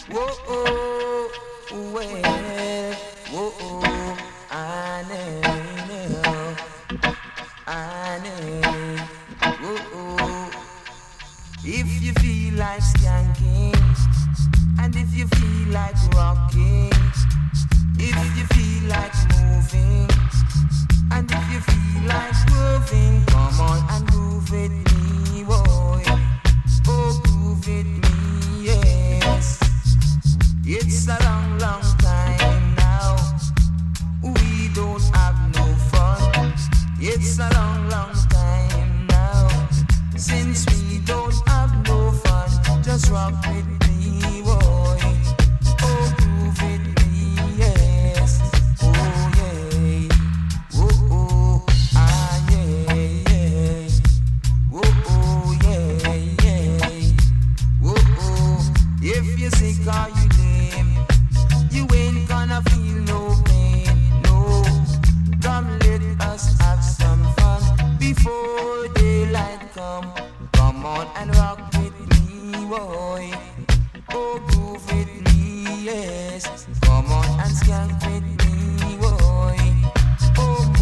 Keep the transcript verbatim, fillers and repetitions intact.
Whoa, oh, well, whoa, oh, I know, I know, whoa, oh. If you feel like skanking, and if you feel like rocking, if you feel like moving, and if you feel like grooving, come on and groove with me, boy. Oh, groove with me, yes. It's a long, long time now. We don't have no fun. It's a long, long time now. Since we don't have no fun, just rock with me, boy. Oh, groove with me, yes. Oh, yeah. Oh, oh, ah, yeah, yeah. Oh, oh, yeah, yeah. Oh, oh. If you're sick or you lame, you ain't gonna feel no pain, no. Come, let us have some fun before daylight come. Come on and rock with me, boy. Oh, groove with me, yes. Come on and skank with me, boy. Oh,